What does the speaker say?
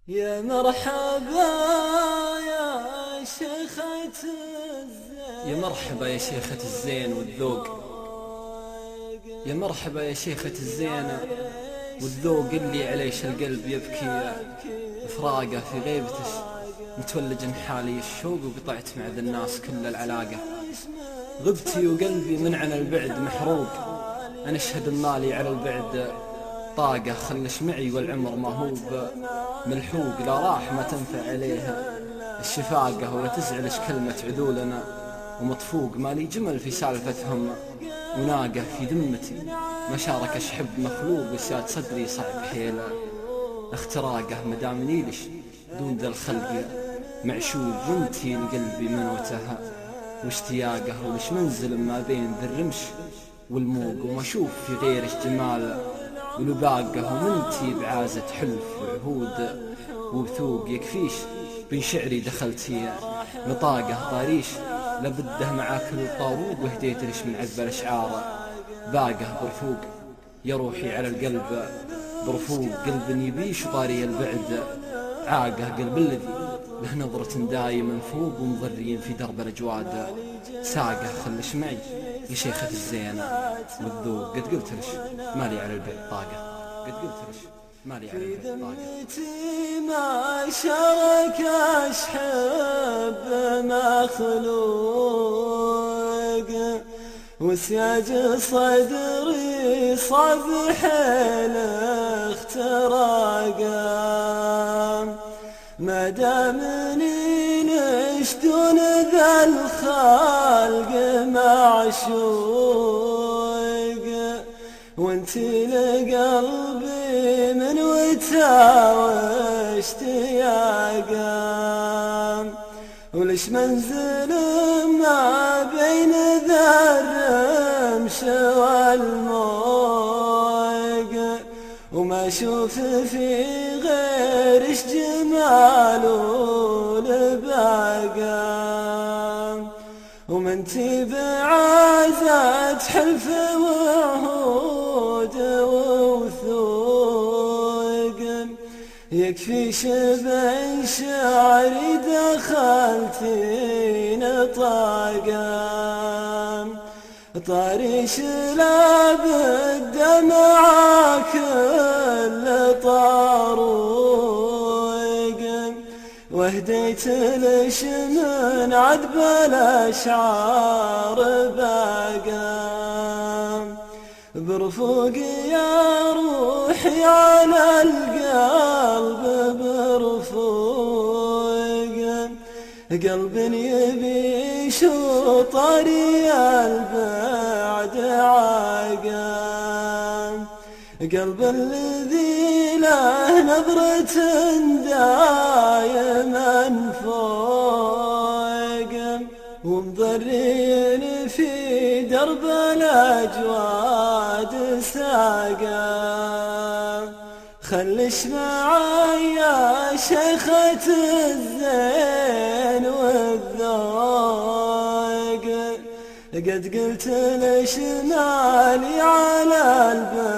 يا مرحبا يا شيخة الزين، يا مرحبا يا شيخة الزين والذوق. يا مرحبا يا شيخة الزين والذوق اللي عليش القلب يبكي فراقه في غيبتش، متولج حالي الشوق وقطعت مع ذا الناس كل العلاقة. غبتي وقلبي من عن البعد محروق، أنا أشهد مالي على البعد طاقة. خلش معي والعمر ما هو ملحوق، لا راح ما تنفع عليها الشفاقة ولا تزعلش كلمة عذولنا ومطفوق. مالي جمل في سالفتهم وناقة في ذمتي، ما شارك أشحب مخلوق وسياد صدري صعب حيل اختراقه. مدام نيلش دون ذا الخلق معشوق، وانتي لقلبي منوتها واشتياقه، ولش منزل ما بين ذا الرمش والموق، وما اشوف في غيرش جمال ولباقه. ومنتي بعازة حلف وعهود وبثوق، يكفيش بين شعري دخلتي نطاقه طاريش لبده مع كل طاروق، وهديت لش من عذب الاشعار باقه برفوق. يا روحي على القلب برفوق، قلب يبيش وطاري البعد عاقه، قلب الذي له نظرة دايما فوق ومضرين في درب الأجواد ساقه. خلش معي يا شيخة الزين والذوق، قد قلت لش مالي على البعد طاقة، قد قلت لش مالي على البعد طاقة. ذمتي ما شارك أشحب مخلوق، وسياج صدري صعب حيل اختراقه. ما دامني نشدون ذا الخلق معشوق، وانتي لقلبي من وتا واشتياقه. ولش منزل ما بين ذا الرمش والموق، وما اشوف في غيرش جمال ولباقه. ومنتي بعازة حلف وعهود ووثوق، يكفيش بين شعري دخلتي نطاقه. طاريش لابد مع كل طاروق، وهديت لش من عذب الاشعار باقه. برفوق يا روحي على القلب برفوق، قلب يبيش وطري البعد عاقه. قلب الذي له نظرة دايما فوق، ومضرين في درب الأجواد ساقه. خلش معاي يا شيخة الزين والذوق، قد قلت لش مالي على الباب